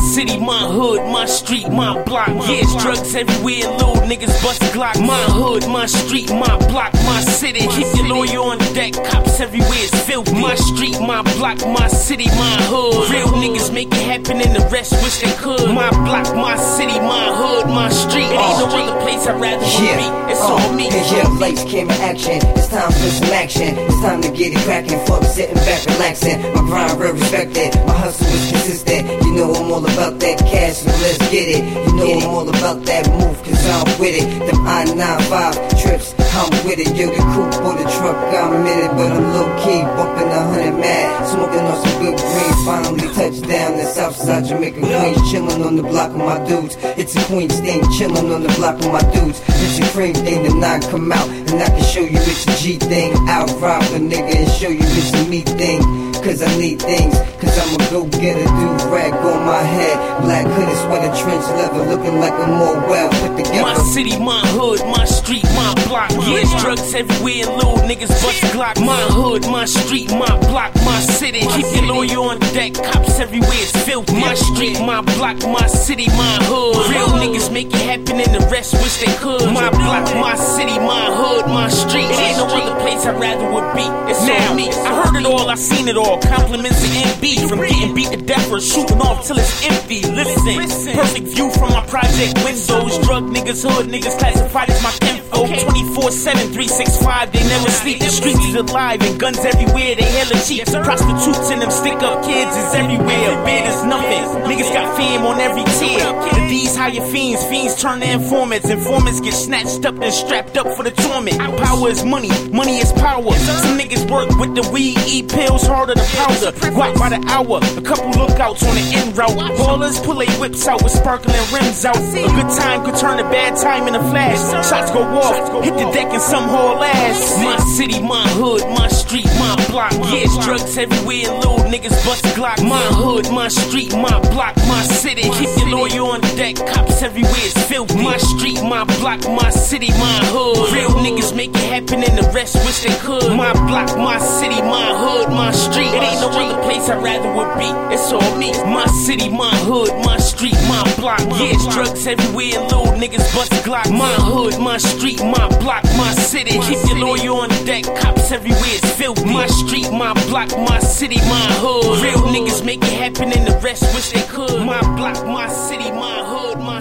city, my hood, my street, my block. Yeah, it's drugs everywhere, little niggas bust Glock. My hood, my street, my block, my city. Keep your lawyer on deck, cops everywhere, it's filthy. My street, my block, my city, my hood. Real niggas make it happen and the rest wish they could. My block, my city, my hood, my street. It ain't no other place I'd rather be. It's all me. Yeah, lights, camera, action. It's time for some action. It's time to get it cracking. Fuck sitting back, relaxing. My grind real respected. My hustle is consistent. You know I'm all about that cash, so let's get it. You know I'm all about that move, cause I'm with it. Them I-95 trips, I'm with it. Yo, the coupe or the truck, I'm in it. But I'm low-key, bumping 100 mad. Smoking on some good green. Finally touchdown the south side, Jamaica, Queens. Chillin' on the block with my dudes. It's a Queens thing, chillin' on the block with my dudes. It's a cream thing, the 9 come out. And I can show you it's a G thing. I'll rob a nigga and show you it's a me thing. Cause I need things, cause I'm a go-getter, do-rag on my head. Black hoodie, sweater, trench leather, looking like I'm more well put together. My city, my hood, my street, my block. Yeah, it's drugs everywhere, little niggas bust Glock. My hood, my street, my block, my city. Keep your lawyer on deck, cops everywhere, it's filthy. My street, my block, my city, my hood. Real niggas make it happen and the rest wish they could. My block, my city, my hood, my street. It ain't no other place I'd rather would be. It's all me. I heard it all, I seen it all. Compliments to MB, from getting beat to death or shooting off till it's empty. Listen, perfect view from my project windows. Drug niggas, hood niggas classified as my info. 24/7, 365, they never sleep. The streets is alive and guns everywhere, they hella cheap. Prostitutes and them stick up kids is everywhere. Bid is nothing, niggas got fame on every tier. The D's hire fiends, fiends turn to informants. Informants get snatched up and strapped up for the torment. Power is money, money is power. Some niggas work with the weed, eat pills harder to powder. Guap by the hour, a couple lookouts on the en route. Ballers pull their whips out with sparkling rims out. A good time could turn a bad time in a flash. Shots go off, hit the deck and some haul ass. My city, my hood, my street, my block. Yeah, it's drugs everywhere, little niggas bust Glock. My hood, my street, my block, my city. Keep your lawyer on deck, cops everywhere, it's filthy. My street, my block, my city, my hood. Real niggas make it happen and the rest wish they could. My block, my city, my hood, my street. It ain't no other place I'd rather would be. It's all me. My city, my hood, my street, my block. Yeah, it's drugs everywhere, little niggas bust Glock. My hood, my street, my block, my city. Keep your lawyer on deck, cops everywhere, it's filthy. My street, my block, my city, my hood. Real niggas make it happen and the rest wish they could. My block, my city, my hood, my